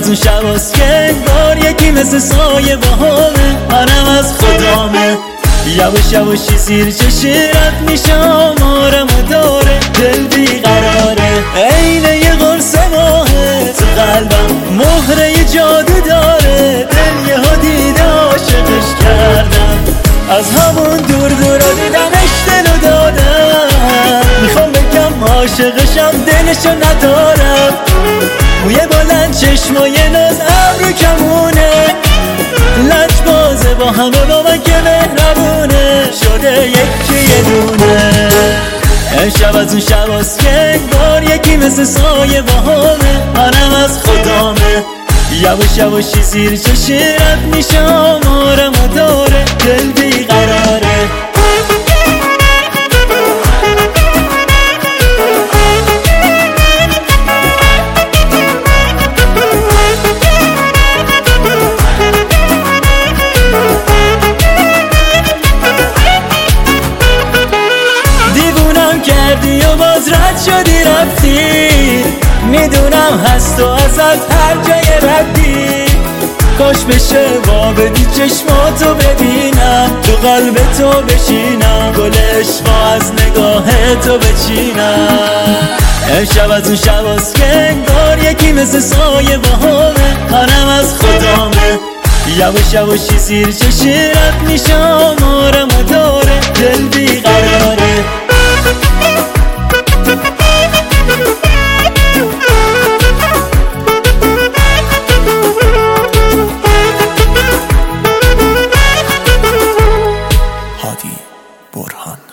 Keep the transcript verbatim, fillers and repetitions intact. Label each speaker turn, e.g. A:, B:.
A: از اون شباست که انگار یکی مثل سایه باهامه، منم از خدامه. یواش یواشی زیر چشیرت میشه آمارم و داره، دل بیقراره عین یه قرص ماهه، تو قلبم مهره یه جادو داره. دل یه ها دیده عاشقش کردم، از همون دور دورا دیدمش دلو دادم. میخوام بگم عاشقشم دلشو ندارم، موی بلند چشمای ناز ابرو کمونه، لج بازه با همه با من که مهربونه، شده یکی یه دونه. امشب از اون شباست که انگار یکی مثل سایه باهامه، منم از خدامه. یواش یواشی زیر چشیرت میشه آمارم و داره، دل بیقراره. کردی و باز رد شدی رفتی، میدونم هست و ازت هر جای ردی. کاش بشه با بدی چشماتو ببینم، تو قلب تو بشینم، گل عشقا از نگاه تو بچینم. امشب از اون شباست که انگار یکی مثل سایه باهامه، منم از خدامه. یواش یواشی زیر چشیرت میشه آمارم و داره، دل بیقراره. هادی برهان.